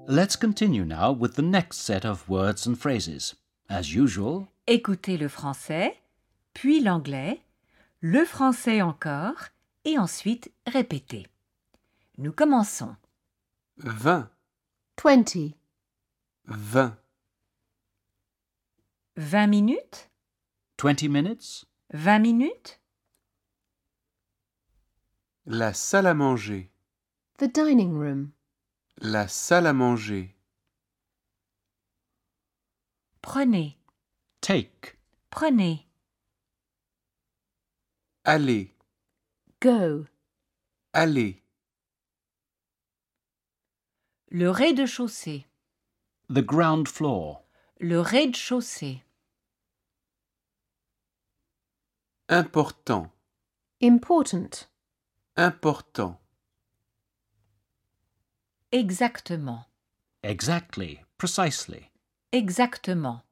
Let's continue now with the next set of words and phrases. As usual, Écoutez le français, puis l'anglais, le français encore, et ensuite répétez. Nous commençons. 20, 20. 20, 20 minutes, 20 minutes, 20 minutes, la salle à manger, The dining room. la salle à manger, prenez, take, prenez, aller, Go. aller, le rez-de-chaussée, the ground floor, le rez-de-chaussée, important, Important. important, exactement, exactly, precisely. exactement.